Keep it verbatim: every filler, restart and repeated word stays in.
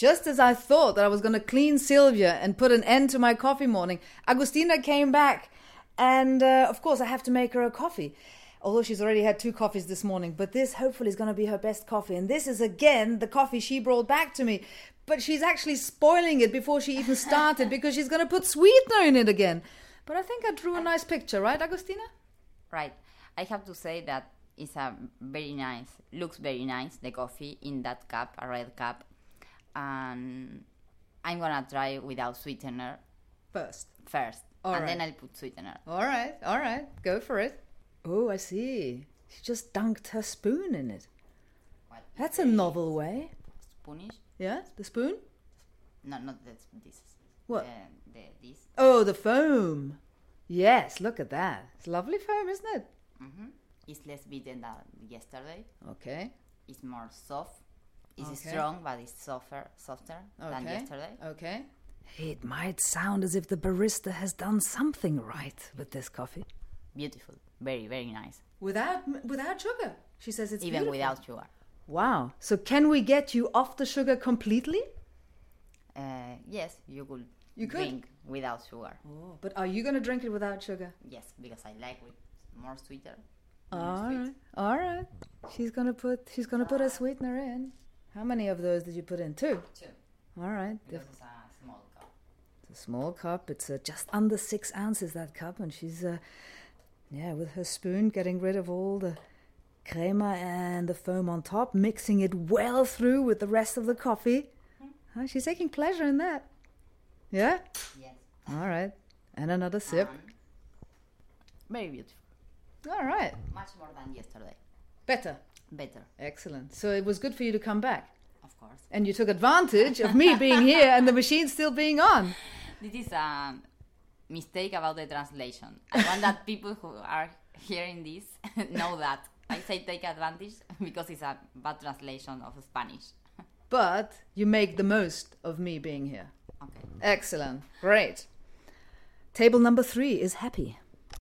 just as I thought that I was going to clean Sylvia and put an end to my coffee morning, Agustina came back. And, uh, of course, I have to make her a coffee. Although she's already had two coffees this morning. But this, hopefully, is going to be her best coffee. And this is, again, the coffee she brought back to me. But she's actually spoiling it before she even started because she's going to put sweetener in it again. But I think I drew a nice picture, right, Agustina? Right. I have to say that it's a very nice, looks very nice, the coffee in that cup, a red cup. And I'm going to try without sweetener. First. First. All and right. then I'll put sweetener. All right, all right. Go for it. Oh, I see. She just dunked her spoon in it. What? That's a novel way. Spoonish? Yeah, the spoon? No, not this. this. What? The, the, this. Oh, the foam. Yes, look at that. It's lovely foam, isn't it? Mm-hmm. It's less bitter than yesterday. Okay. It's more soft. It's Okay. strong, but it's softer, softer than Okay. yesterday. Okay. It might sound as if the barista has done something right with this coffee. Beautiful. Very, very nice. Without without sugar. She says it's Even beautiful. without sugar. Wow. So can we get you off the sugar completely? Uh, yes, you could You could? drink without sugar. Oh, but are you going to drink it without sugar? Yes, because I like with more sweeter. more All sweet. right. All right. She's going to put she's going to put a sweetener in. How many of those did you put in? Two. Two. All right. Because it's a small cup. It's a small cup. It's uh, just under six ounces, that cup. And she's, uh, yeah, with her spoon, getting rid of all the crema and the foam on top, mixing it well through with the rest of the coffee. Huh, she's taking pleasure in that. Yeah? Yes. All right. And another sip. And very beautiful. All right. Much more than yesterday. Better. Better, Excellent. So it was good for you to come back. of course. And you took advantage of me being here and the machine still being on. This is a mistake about the translation. I want that people who are hearing this know that. I say take advantage because it's a bad translation of Spanish. But you make the most of me being here. Okay. Excellent. Great. Table number three is happy.